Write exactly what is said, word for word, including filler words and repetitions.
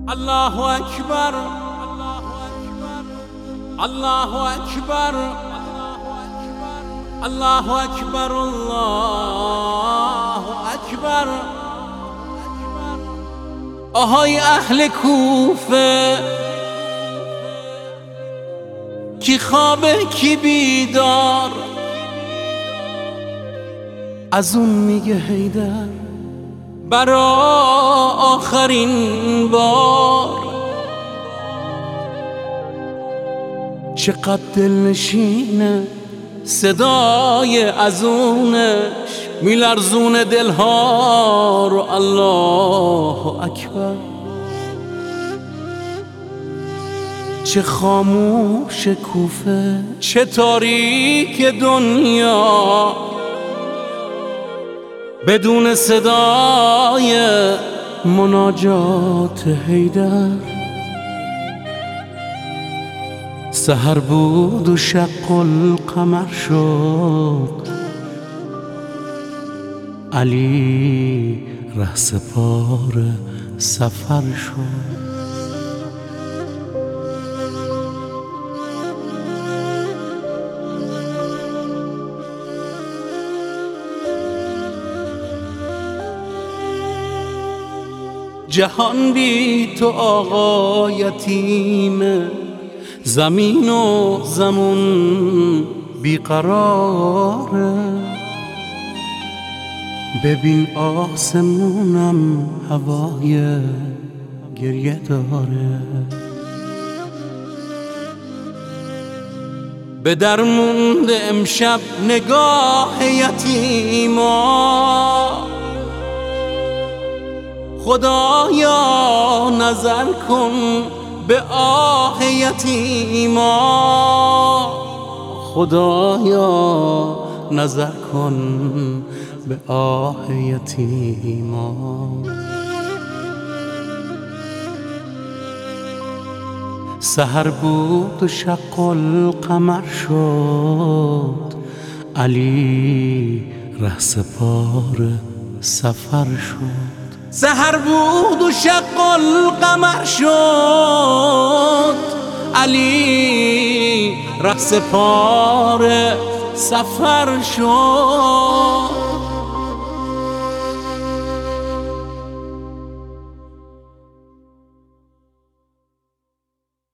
الله اکبر الله اکبر الله اکبر الله اکبر. آهای اهل کوفه، کی خوابه کی بیدار، از اون میگه حیدر برا آخرین بار. چقدر دلنشینه صدای ازونش، میلرزون دلها رو. الله اکبر. چه خاموش کوفه، چه تاریک دنیا، بدون صدای مناجات حیدر. سحر بود و شق القمر شد، علی رهسپار سفر شد. جهان بی تو آقا یتیمه، زمین و زمون بیقراره. ببین آسمونم هوای گریه داره. به در مونده امشب نگاه یتیما، خدایا نظر کن به آه یتیما. خدایا نظر کن به آه یتیما. سحر بود و شق القمر شد، علی رهسپار سفر شد. سحر بود و شق القمر شد، علی رهسپار سفر شد.